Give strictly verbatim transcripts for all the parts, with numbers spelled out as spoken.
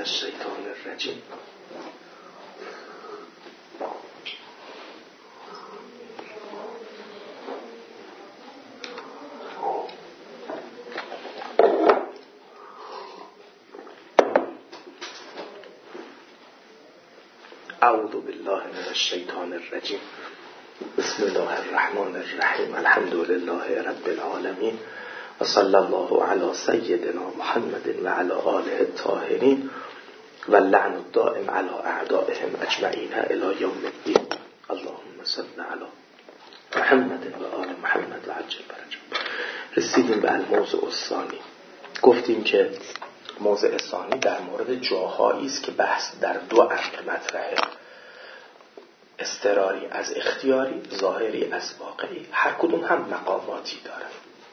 الشیطان الرجیم. اعوذ بالله من الشیطان الرجیم. بسم الله الرحمن الرحیم. الحمد لله رب العالمین و صلی الله علی سیدنا محمد و علی آله الطاهرین و اللعن الدائم علی اعدائهم اجمعین الی یوم الدین. اللهم صل علی محمد و آل محمد و عجل فرجهم. رسیدیم به الموضوع الثانی. گفتیم که موضوع ثانی در مورد جاهایی است که بحث در دو امر مطرحه: اضطراری از اختیاری، ظاهری از واقعی. هر کدوم هم مقاماتی داره.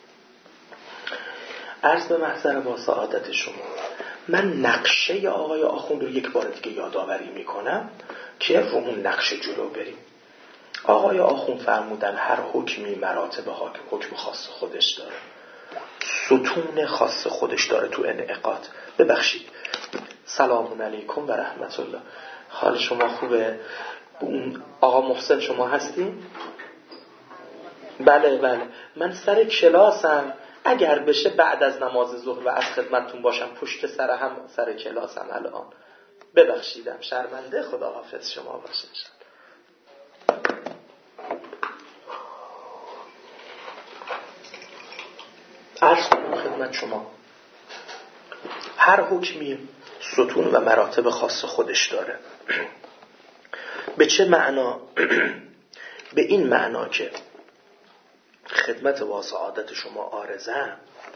عرض به محضر با سعادت شما، من نقشه آقای آخوند رو یک بار دیگه یادآوری میکنم که رو اون نقشه جلو بریم. آقای آخوند فرمودن هر حکمی مراتب حاکم حکم خاص خودش داره، ستون خاص خودش داره تو انعقاد. ببخشید، سلام علیکم و رحمت الله. حال شما خوبه؟ آقا محسن شما هستین؟ بله بله، من سر کلاسم، اگر بشه بعد از نماز ظهر و از خدمتتون باشم. پشت سر هم سر کلاسم الان. ببخشیدم، شرمنده. خدا حافظ شما باشه. عرض کنم خدمت شما، هر حکمی ستون و مراتب خاص خودش داره. به چه معنا؟ به این معنا که خدمت با سعادت شما عارضم،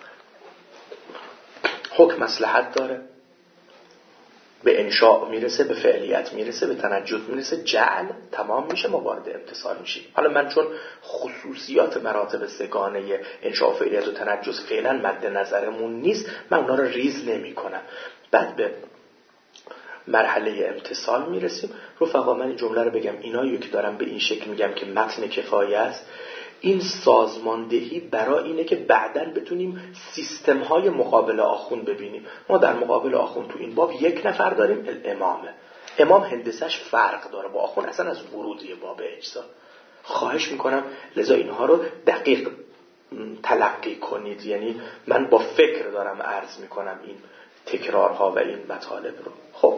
حکم مصلحت داره، به انشاء میرسه، به فعلیت میرسه، به تنجز میرسه، جعل تمام میشه، ما وارد امتثال میشیم. حالا من چون خصوصیات مراتب سگانه انشاء، فعلیت و تنجز فعلا مد نظرمون نیست، من اونا رو ریز نمی کنم. بعد به مرحله امتثال میرسیم. رفقا من این جمله رو بگم، اینایی که دارم به این شکل میگم که متن کفایه است، این سازماندهی برای اینه که بعداً بتونیم سیستم های مقابل آخوند ببینیم. ما در مقابل آخوند تو این باب یک نفر داریم، الامامه. امام هندسش فرق داره با آخوند اصلا از ورودی باب اجزا. خواهش میکنم لذا اینها رو دقیق تلقی کنید. یعنی من با فکر دارم عرض میکنم این تکرارها و این مطالب رو. خب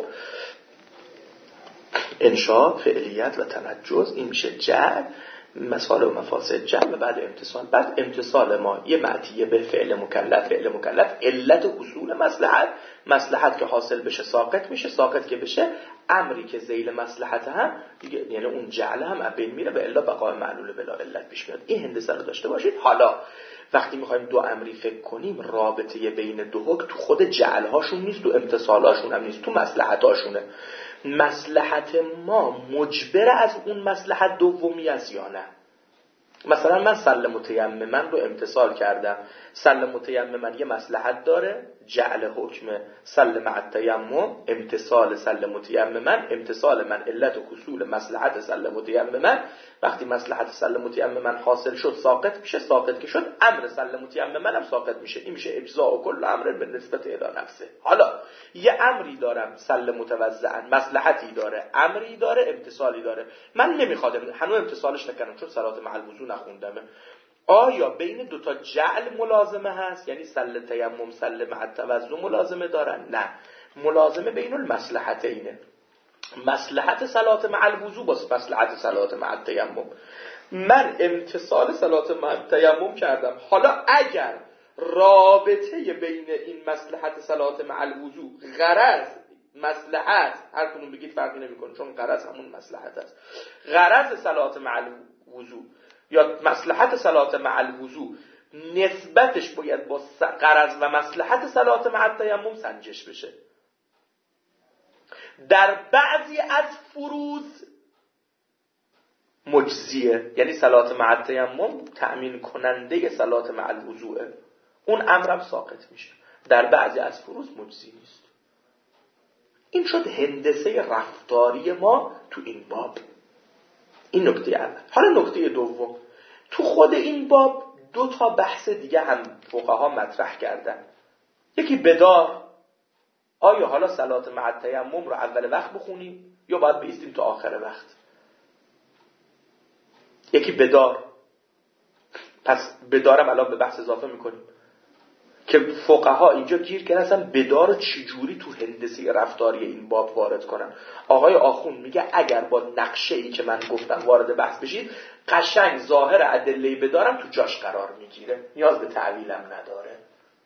انشاء، فعلیت و تنجز، این میشه جعل، مسائل و مفاسد جمع. و بعد امتثال. بعد امتثال ما یه معطیه به فعل مکلف، فعل مکلف علت و اصول مصلحت، مصلحت که حاصل بشه ساقط میشه، ساقط که بشه امری که ذیل مصلحت هم دیگه، یعنی اون جعل هم از بین میره و الا بقای معلول بلا علت پیش میاد. این هندسه رو داشته باشید. حالا وقتی میخوایم دو امری فکر کنیم، رابطه بین دو حکم تو خود جعل هاشون نیست، تو امتثال هاشون هم نیست، تو مصلحت هاشونه. مصلحت ما مجبر از اون مصلحت دومی است یا نه؟ مثلا من سل متیممن رو امتثال کردم. سل متیممن یه مصلحت داره، جعل حکم سل مع التیمم، امتثال سل متیممن، امتثال من علت و حصول مصلحت سل متیممن. وقتی مصلحت سل متیممن حاصل شد ساقط میشه، ساقط که شد امر سل متیممن هم ساقط میشه. این میشه اجزاء و کل امر به نسبت الی نفسه. حالا یه امری دارم سل متوزعا، مصلحتی داره، امری داره، امتثالی داره. من نمیخوادم هنوز امتثالش نکنم چون صلات مع الوضو نخوندمه. آیا بین دوتا جعل ملازمه هست؟ یعنی سل تیمم سل مع التوضع ملازمه دارن؟ نه، ملازمه بین المصلحتینه. مصلحت صلات مع الوضو با مصلحت صلات مع التیمم. من امتثال صلات مع التیمم کردم. حالا اگر رابطه بین این مصلحت صلات مع الوضو، غرض، مصلحت، هر کدوم بگید فرقی نمیکنه چون غرض همون مصلحت است، غرض صلات مع الوضو یا مصلحت صلات مع الوضو نسبتش باید با غرض و مصلحت صلات مع التیمم سنجش بشه. در بعضی از فروض مجزیه، یعنی صلات مع التیمم تأمین کننده صلات مع الوضوء، اون امرم ساقط میشه. در بعضی از فروض مجزی نیست. این شد هندسه رفتاری ما تو این باب. این نکته اول. حالا نکته دوم، تو خود این باب دو تا بحث دیگه هم فقها مطرح کردن. یکی بدار، آیا حالا صلات مع التیمم رو اول وقت بخونیم یا باید بایستیم تا آخر وقت؟ یکی بدار، پس بدارم الان به بحث اضافه میکنیم که فقها اینجا گیر کردن اصلا بدار رو چجوری تو هندسه رفتاری این باب وارد کنن. آقای آخوند میگه اگر با نقشه ای که من گفتم وارد بحث بشید قشنگ ظاهر ادله بدارم تو جاش قرار میگیره، نیاز به تعویلم نداره.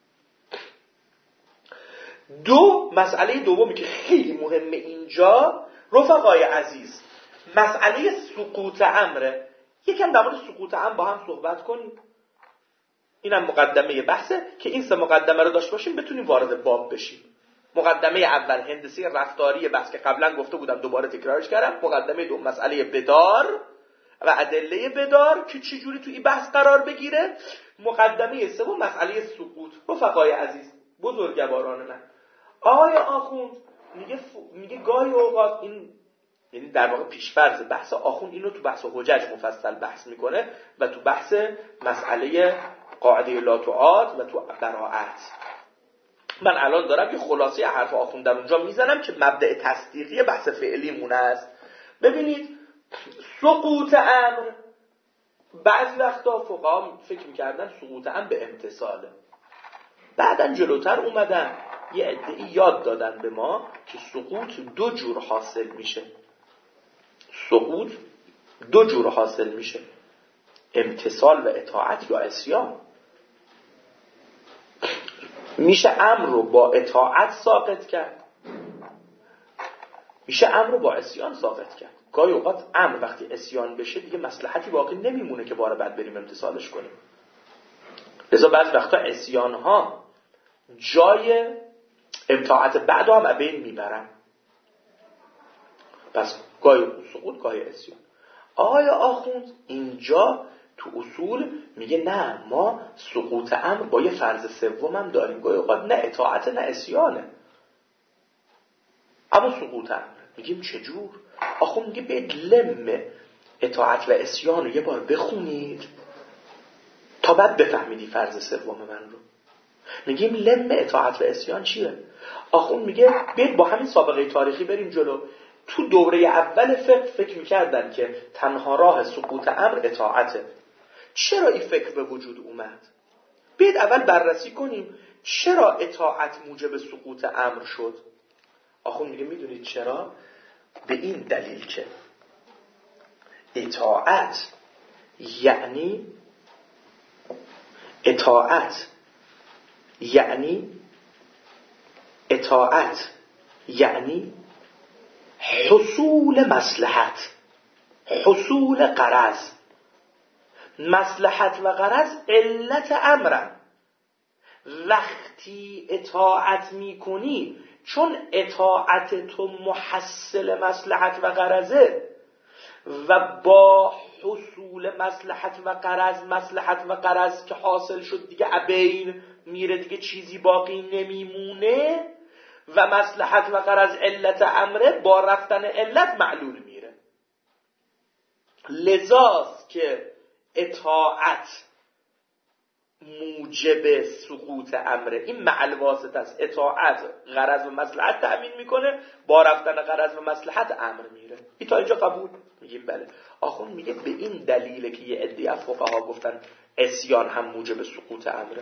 دو، مسئله دومی که خیلی مهمه اینجا رفقای عزیز، مسئله سقوط امره. یکم در مورد سقوط امر با هم صحبت کنیم. اینم مقدمه بحثه که این سه مقدمه رو داشته باشیم بتونیم وارد باب بشیم. مقدمه اول هندسه رفتاری بحث که قبلا گفته بودم دوباره تکرارش کردم. مقدمه دوم مسئله بدار و ادله بدار که چجوری تو این بحث قرار بگیره. مقدمه سوم مسئله سقوط. رفقای عزیز، بزرگواران من، آقای آخوند میگه ف... میگه گاهی اوقات این، یعنی در واقع پیشفرض بحث آخوند اینو تو بحث حجج مفصل بحث میکنه و تو بحث مسئله قاعده لا تعاد و تو براءت. من الان دارم یه خلاصه حرف آخوند در اونجا میزنم که مبدأ تصدیقی بحث فعلی مونه است. ببینید سقوط امر، بعضی وقتا فقها فکر میکردن سقوط امر به امتثاله، بعدن جلوتر اومدن یه عده‌ای یاد دادن به ما که سقوط دو جور حاصل میشه. سقوط دو جور حاصل میشه، امتثال و اطاعت یا عصیان. میشه امر رو با اطاعت ساقط کرد، میشه امر رو با عصیان ساقط کرد. گاهی اوقات امر وقتی عصیان بشه دیگه مصلحتی باقی نمیمونه که بار بعد بریم امتثالش کنیم. لذا بعضی وقتا عصیان ها جای اطاعت بعد هم بین میبرن. پس گاهی سقوط گاهی عصیان. آقای آخوند اینجا تو اصول میگه نه، ما سقوط امر با یه فرض سوم هم داریم. گاهی اوقات نه اطاعت نه عصیانه، اما سقوط امر. میگیم چجور؟ آخوند میگه بید لم اطاعت و عصیان رو یه بار بخونید تا بعد بفهمیدی فرض سوم من رو. میگیم لم اطاعت و عصیان چیه؟ آخوند میگه بید با همین سابقه تاریخی بریم جلو. تو دوره اول فقه فکر میکردن که تنها راه سقوط امر اطاعته. چرا این فکر به وجود اومد؟ بید اول بررسی کنیم چرا اطاعت موجب سقوط امر شد. آخوند میگه میدونید چرا؟ به این دلیل که اطاعت یعنی اطاعت یعنی اطاعت یعنی حصول مصلحت، حصول غرض. مصلحت و غرض علت امرن. وقتی اطاعت میکنی چون اطاعت تو محصل مصلحت و غرضه و با حصول مصلحت و غرض، مصلحت و غرض که حاصل شد دیگه ابین میره، دیگه چیزی باقی نمیمونه و مصلحت و غرض علت امره، با رفتن علت معلول میره. لذاست که اطاعت موجب سقوط امره. این معل واسطه است. اطاعت غرض و مصلحت تأمین میکنه، با رفتن غرض و مصلحت امر میره. این تا اینجا قبول؟ میگیم بله. آخوند میگه به این دلیله که یه عده از فقها گفتن عصیان هم موجب سقوط امره.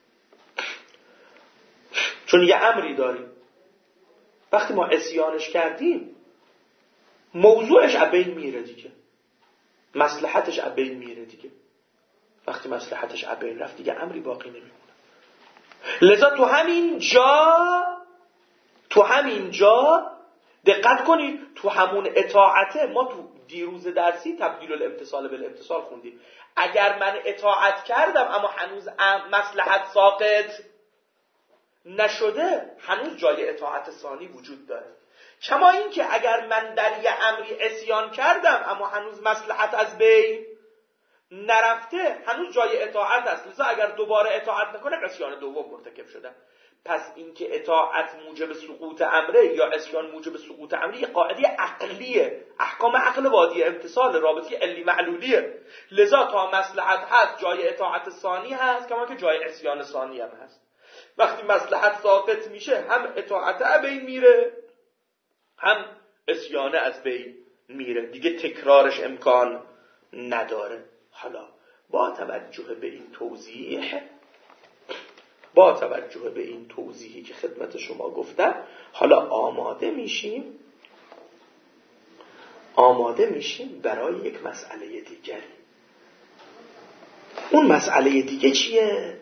چون یه امری داریم، وقتی ما عصیانش کردیم موضوعش ابین میره دیگه، مصلحتش ابین میره دیگه. وقتی مصلحتش ابین رفت دیگه امری باقی نمیمونه. لذا تو همین جا تو همین جا دقت کنید، تو همون اطاعته ما تو دیروز درسی تبدیل الامتصال به الامتصال خوندیم. اگر من اطاعت کردم اما هنوز مصلحت ساقط نشده، هنوز جای اطاعت ثانی وجود داره. کما این که اگر من در یه امری عصیان کردم اما هنوز مصلحت از بین نرفته، هنوز جای اطاعت است. لذا اگر دوباره اطاعت نکنه عصیان دوم مرتکب شدم. پس اینکه اطاعت موجب سقوط امره یا عصیان موجب سقوط امره یه قاعده عقلیه، احکام عقل وادی امتصال، رابطه علی معلولیه. لذا تا مصلحت هست جای اطاعت ثانی هست، کما که جای عصیان ثانی هم هست. وقتی مصلحت ساقط میشه هم اطاعت از بین میره هم عصیان از بین میره، دیگه تکرارش امکان نداره. حالا با توجه به این توضیح با توجه به این توضیحی که خدمت شما گفتم، حالا آماده میشیم آماده میشیم برای یک مسئله دیگری. اون مسئله دیگه چیه؟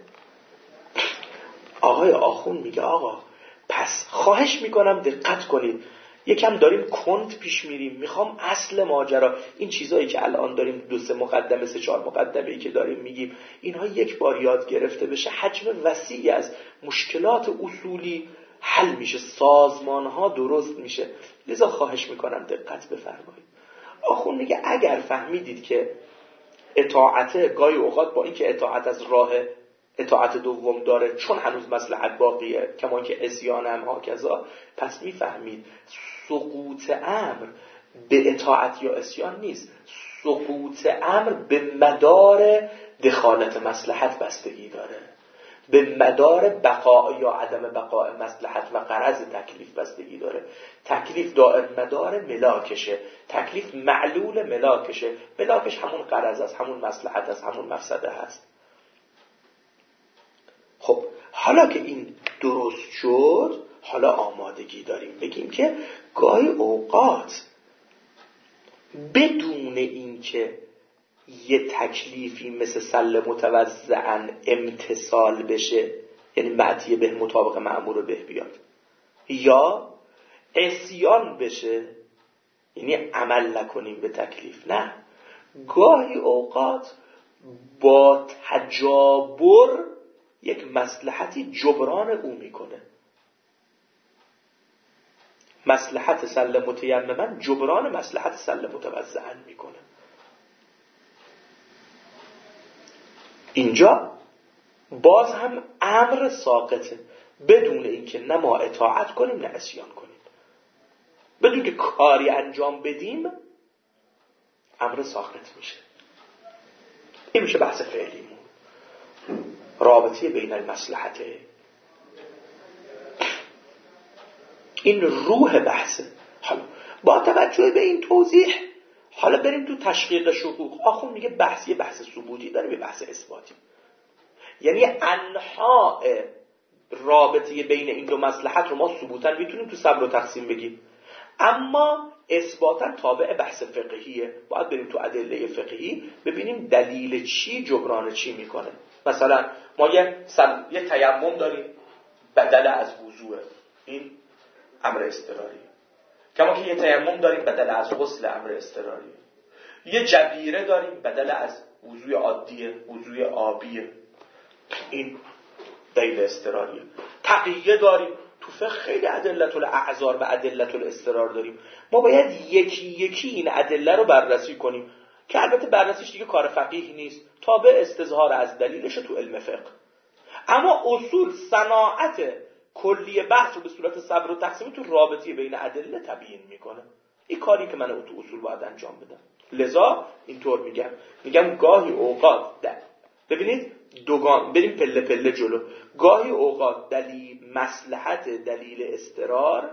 آقای آخون میگه آقا پس خواهش میکنم دقت کنید، یکم داریم کند پیش میریم، میخوام اصل ماجرا، این چیزایی که الان داریم دو سه مقدمه سه چهار مقدمه‌ای که داریم میگیم، اینها یک بار یاد گرفته بشه، حجم وسیعی از مشکلات اصولی حل میشه، سازمانها درست میشه. لذا خواهش میکنم دقت بفرمایید. آخون میگه اگر فهمیدید که اطاعت گاهی اوقات با اینکه اطاعت از راه اطاعت دوم داره، چون هنوز مصلحت باقیه، کما که عصیان هم هاکذا، پس میفهمید سقوط امر به اطاعت یا عصیان نیست، سقوط امر به مدار دخالت مصلحت بستگی داره، به مدار بقاء یا عدم بقاء مصلحت و غرض تکلیف بستگی داره. تکلیف دائر مدار ملاکشه، تکلیف معلول ملاکشه، ملاکش همون غرض است، همون مصلحت است، همون مفسده هست. خب حالا که این درست شد، حالا آمادگی داریم بگیم که گاهی اوقات بدون این که یه تکلیفی مثل سل متوزعن امتصال بشه، یعنی معطیه به مطابق مأمور به بیاد، یا عصیان بشه یعنی عمل نکنیم به تکلیف، نه، گاهی اوقات با تجابر یک مصلحتی جبران او میکنه. مصلحت سل متیممن جبران مصلحت سل متوزعن میکنه. اینجا باز هم امر ساقطه، بدون اینکه نه ما اطاعت کنیم نه عصیان کنیم، بدون که کاری انجام بدیم امر ساقط میشه. این میشه بحث فعلیمون، رابطه بین المصلحته. این روح بحثه. حالا با توجه به این توضیح حالا بریم تو تشقیق حقوق. آخون میگه بحث یه بحث ثبوتی داره، یه بحث اثباتی، یعنی انواع رابطه بین این دو مصلحت رو ما ثبوتا میتونیم تو صبر و تقسیم بگیم، اما اثباتا تابع بحث فقهیه. باید بریم تو ادله فقهی ببینیم دلیل چی جبران چی میکنه. مثلا ما یه سل... یه تیمم داریم بدل از وضوء، این امر اضطراری، کما که یه تیمم داریم بدل از غسل، امر اضطراری. یه جبیره داریم بدل از وضوء عادیه، وضوء آبیه، این دلیل اضطراریه. تقیه داریم، تو فقه خیلی ادلت الاعذار و ادلت الاضطرار داریم. ما باید یکی یکی این ادله رو بررسی کنیم که البته بررسیش دیگه کار فقیه نیست، تابع استظهار از دلیلش تو علم فقه. اما اصول صناعت کلی بحث رو به صورت صبر و تقسیم تو رابطه بین ادله تبیین میکنه. این کاری که من تو اصول باید انجام بدم. لذا اینطور میگم میگم گاهی اوقات ده. ببینید دوگان بریم پله پله جلو. گاهی اوقات دلیل مصلحت دلیل اضطرار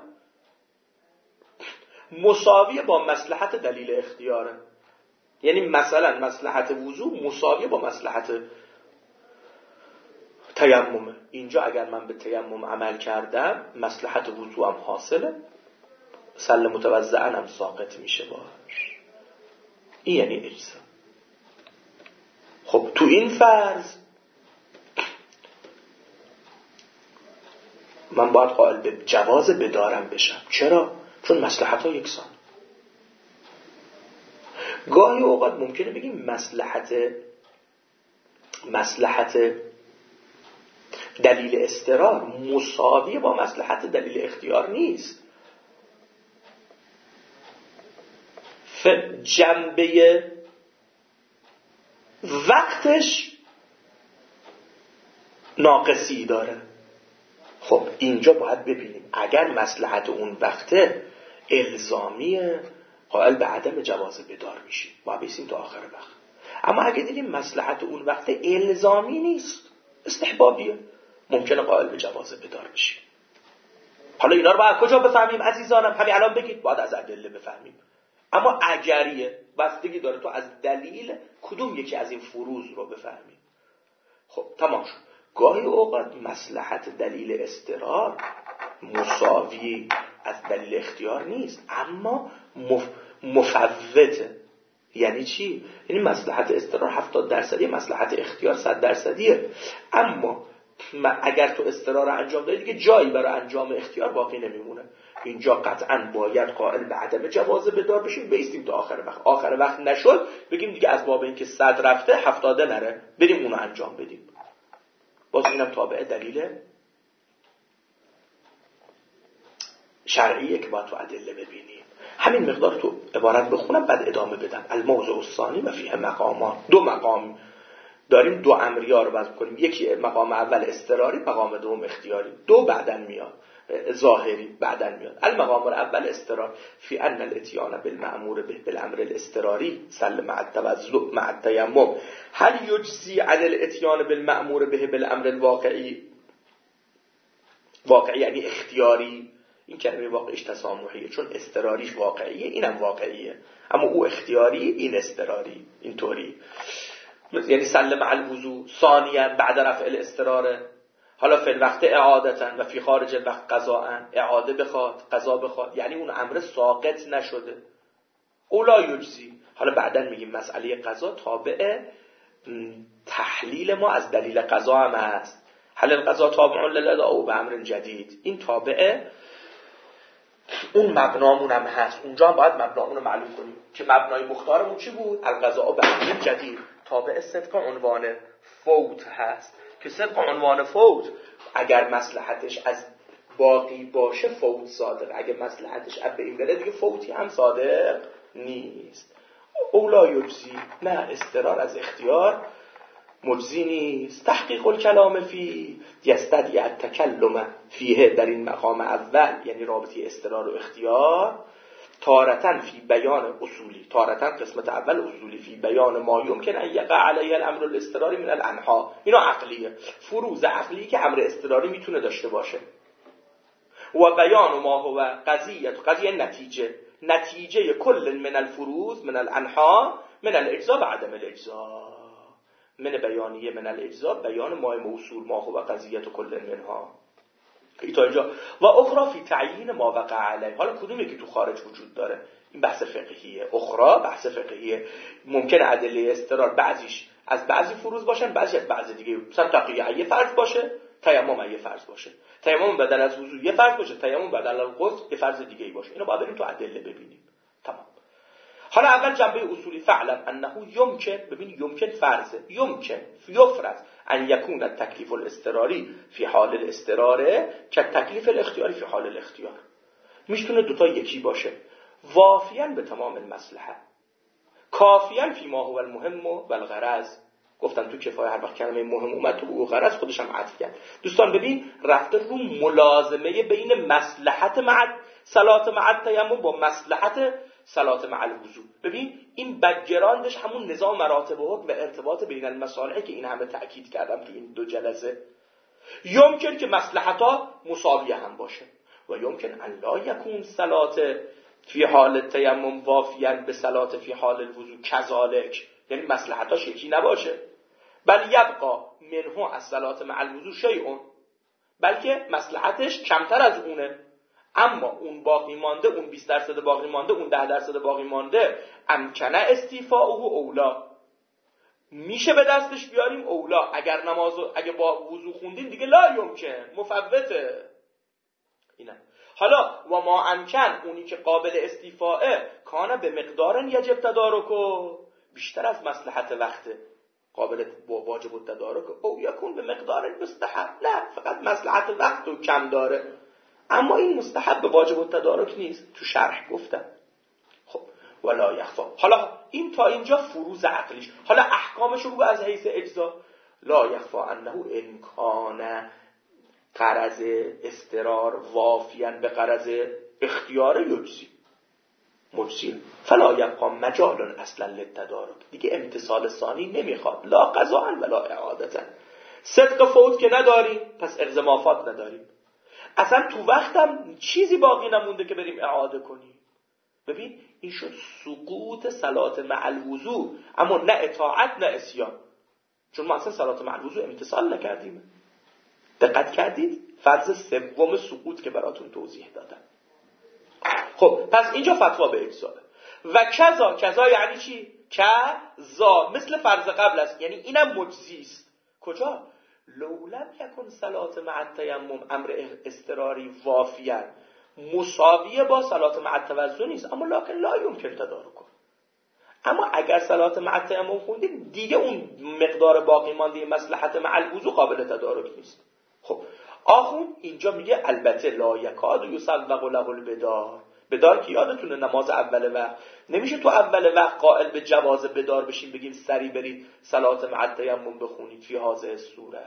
مساویه با مصلحت دلیل اختیاره. یعنی مثلا مصلحت وضو مساویه با مصلحت تیممه. اینجا اگر من به تیمم عمل کردم مصلحت وضو هم حاصله، سل متوزعن هم ساقط میشه باش. این یعنی اجزا. خب تو این فرض من باید قائل به جواز بدارم بشم. چرا؟ چون مصلحت ها یکسان. گاهی اوقات ممکنه بگیم مصلحت مصلحت دلیل اضطرار مساوی با مصلحت دلیل اختیار نیست. جنبه وقتش ناقصی داره. خب اینجا باید ببینیم اگر مصلحت اون وقته الزامیه قائل به عدم جواز بدار میشیم، باید بیسیم تا آخر وقت. اما اگه دیدیم مصلحت اون وقته الزامی نیست، استحبابیه، ممکنه قائل به جواز بدار بشیم. حالا اینا رو باید کجا بفهمیم عزیزانم؟ همین الان بگید. باید از ادله بفهمیم. اما اگریه بستگی داره تو از دلیل کدوم یکی از این فروض رو بفهمیم. خب تمام شد. گاهی اوقات مصلحت دلیل اضطرار مساوی از دلیل اختیار نیست، اما مف... مفوته. یعنی چی؟ یعنی مصلحت اضطرار هفتاد درصدی، مصلحت اختیار صد درصدیه. اما اگر تو اضطرار رو انجام دادی دیگه جایی برای انجام اختیار باقی نمیمونه. اینجا قطعاً باید قائل به عدم جواز بدار بشیم، بیستیم تا آخر وقت. آخر وقت نشد بگیم دیگه از باب اینکه صد رفته هفتاده نره، بریم اونو انجام بدیم. باز اینم تابع دلیل شرعیه که باید تو ادله ببینیم. همین مقدار تو عبارت بخونم بعد ادامه بدم. الموضع الثانی و فیه مقامان. دو مقام داریم، دو امریا رو وضع کنیم. یکی مقام اول اضطراری، مقام دوم اختیاری. دو بعدن میاد، ظاهری بعدن میاد. المقام الاول اضطرار فی ان الاتیان بالمأمور به بالامر الاضطراری سل مع التوضؤ مع التیمم هل یجزی عن الاتیان بالمأمور به بالامر الواقعی. واقعی یعنی اختیاری. این کلمه واقعیش تسامحیه، چون اضطراریش واقعیه، اینم واقعیه، اما او اختیاری، این اضطراری. اینطوری یعنی سلم مع الوضوء ثانیا بعد رفع الاضطرار. حالا فی الوقت اعادتا و فی خارج الوقت قضاء، اعاده بخواد قضا بخواد، یعنی اون امر ساقط نشده. اولا یجزی. حالا بعداً میگیم مسئله قضا تابع تحلیل ما از دلیل قضا هم هست. هل القضا تابع للاداء او بامر جدید، این تابع اون مبنامون هم هست. اونجا هم باید مبنامون رو معلوم کنیم که مبنای مختارمون چی بود؟ القضاء بامر جدید تابع صدق عنوان فوت هست که صدق عنوان فوت اگر مصلحتش از باقی باشه فوت صادق، اگر مصلحتش اب این بره دیگه فوتی هم صادق نیست. اولا یجزی، نه اضطرار از اختیار مجزی نیست. تحقیق الکلام فی یستدعی التکلم فیه، در این مقام اول یعنی رابطه اضطرار و اختیار، تارتن فی بیان اصولی، تارتن قسمت اول اصولی، فی بیان ما یمکن ان یقع علیه الامر الاضطراری من الانحاء. اینا عقلیه، فروض عقلی که امر اضطراری میتونه داشته باشه. و بیان ما هو قضیه، قضیه نتیجه، نتیجه کل من الفروض من الانحاء من الاجزاء بعدم الاجزاء. من بیانیه من الاجزاء بیان ما موصول ما هو قضیه کل منها. تا اینجا. و اخرى فی تعیین ما وقع علیه. حالا کدومی که تو خارج وجود داره؟ این بحث فقهیه. اخرى بحث فقهیه. ممکن ادله اضطرار بعضیش از بعضی فروض باشن، بعضی از بعضی دیگه. مثلا تقیه یه فرض باشه، تیمم یه فرض باشه. تیمم بدل از وضو یه فرض باشه، تیمم بدل از غسل یه فرض دیگه ای باشه. اینو باید بریم تو ادله ببینیم. تمام. حالا اول جنبه اصولی، فعلم انه یمکن، ببین یمکن فرضه، یمکن یفرض ان یکون التکلیف الاضطراری فی حال الاضطرار که تکلیف الاختیاری فی حال الاختیار. میتونه دوتا یکی باشه، وافیاً به تمام المصلحه، کافیاً فی ما هو المهم و الغرض. گفتم تو کفایه هر وقت کلمه مهم اومد تو او غرض خودش هم عطف کرد. دوستان ببین رفته رو ملازمه بین مصلحت مع صلات مع تیمم با مصلحت صلات مع الوضو. ببین این بک‌گراندش همون نظام مراتب حکم و ارتباط بین المصالح که این همه تأکید کردم تو این دو جلسه. یمکن که مصلحت‌ها مساویه هم باشه و یمکن ان لا یکون صلات فی حال تیمم وافیاً به صلات فی حال الوضو کذالک، یعنی مصلحتاش یکی نباشه. بل یبقا منه از صلات مع الوضو شیء، بلکه مصلحتش کمتر از اونه، اما اون باقی مانده، اون بیست درصد باقی مانده، اون ده درصد باقی مانده، امکنه استیفاءه اولا، میشه به دستش بیاریم اولا. اگر نمازو اگه با وضو خوندیم دیگه لا یمکن، مفوته. اینه. حالا و ما امکن، اونی که قابل استیفاءه، کانه به مقدار یجب تدارکو، بیشتر از مصلحت وقته، قابل واجب التدارک، او یکون به مقدار مستحب، نه فقط مصلحت وقت رو کم داره، اما این مستحب به واجب التدارک نیست. تو شرح گفتم. خب ولا یخفا. حالا این تا اینجا فروض عقلیش. حالا احکامش رو از حیث اجزا. لا یخفا انه امکان غرض استرار وافیاً به غرض اختیار یجزی مجزی، فلا یبقا مجال اصلا للتدارک. دیگه امتصال ثانی نمیخواد، لا قضاء ولا اعادتا. صدق فوت که نداریم، پس ارض مافات نداریم. اصلا تو وقتم چیزی باقی نمونده که بریم اعاده کنیم. ببین این شد سقوط صلات مع الوضوء، اما نه اطاعت نه عصیان، چون ما اصلا صلات مع الوضوء امتثال نکردیم. دقت کردید؟ فرض سوم سقوط که براتون توضیح دادم. خب پس اینجا فتوا به اجزاءه. و کذا، کذا یعنی چی؟ کذا مثل فرض قبل است، یعنی اینم مجزی است. کجا؟ لو لم یکن صلات مع التیمم امر اضطراری وافیا، مساویه با صلات مع التوضؤ نیست، اما لکن لا یمکن تدارک کن. اما اگر صلات مع التیمم خوندید دیگه اون مقدار باقی مانده مصلحت مع الوضوء قابل تدارک نیست. خب آخوند اینجا میگه البته لا یکاد یصدق له البدار. بدار که یادتونه نماز اول وقت نمیشه تو اول وقت قائل به جواز بدار بشین بگیم سری برید صلات مع التیمم بخونید فی هذه الصوره.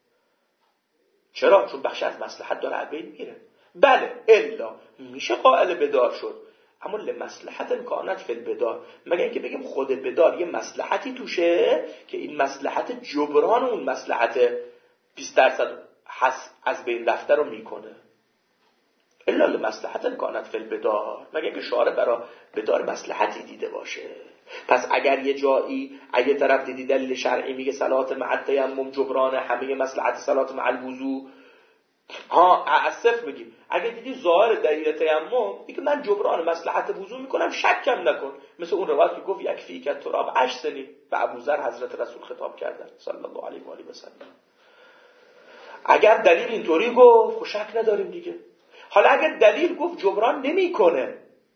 چرا؟ چون بخش از مصلحت داره از بین میره. بله الا میشه قائل بدار شد، اما لمصلحت کانت فی البدار، مگر اینکه بگیم خود بدار یه مصلحتی توشه که این مصلحت جبران اون مصلحت بیست درصد حس از بین رفته رو میکنه. الا لمصلحت کانت فی البدار، مگر اینکه شارع برای بدار مصلحتی دیده باشه. پس اگر یه جایی اگه طرف دیدی دلیل شرعی میگه صلات مع التیمم جبران همه مصلحت صلات مع الوضوء، ها اسف میگیم اگه دیدی ظاهر دلیل تیمم دیگه من جبران مصلحت وضو میکنم شکم نکن، مثل اون روایت که گفت یک فی که تراب اش سنی و ابوذر حضرت رسول خطاب کردن صلی الله علیه و آله و سلم. اگر دلیل اینطوری گفت خب شک نداریم دیگه. حالا اگر دلیل گفت جبران نمیکنه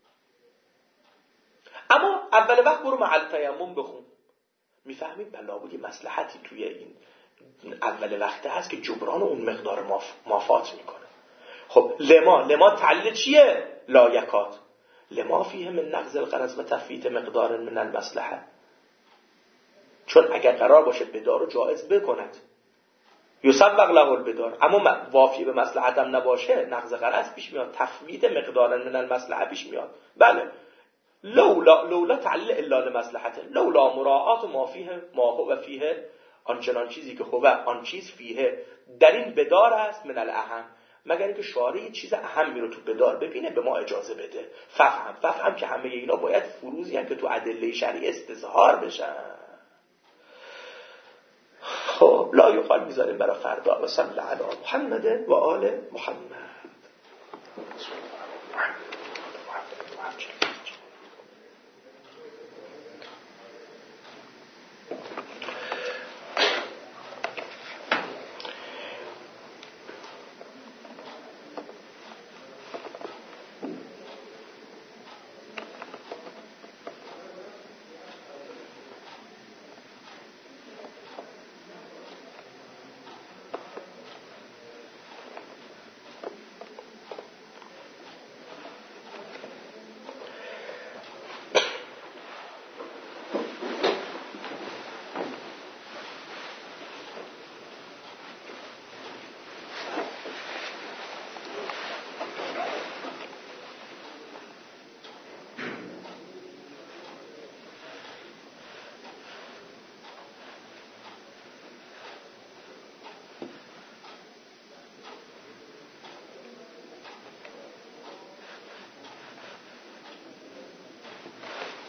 اما اول وقت برو مع التیمم بخون، میفهمیم بلا بودی مصلحتی توی این اول وقت هست که جبران اون مقدار مافات میکنه. خب لما لما تعلیل چیه؟ لایکات لما فیه من نقض الغرض و تفویت مقدار من المصلحه، چون اگر قرار باشه بدار رو جایز بکند یصدق له البدار، اما وافی به مصلحت هم نباشه نقض غرض پیش میاد، تفویت مقدار من المصلحه پیش میاد. بله لولا لولا تعلیل الا لمصلحته، لولا مراعات ما فیه ما هو فیه، آنچنان چیزی که هو آن چیز فیه در این بدار است من الاهم، مگر اینکه شارع چیز اهمی رو تو بدار ببینه به ما اجازه بده. ففهم ففهم که همه اینا باید فروزی هم که تو ادله شرعی استظهار بشن. خب لا یقال میذاریم برای فردا. و صلی علی محمد و آل محمد.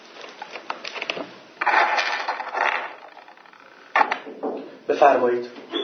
بفرمایید.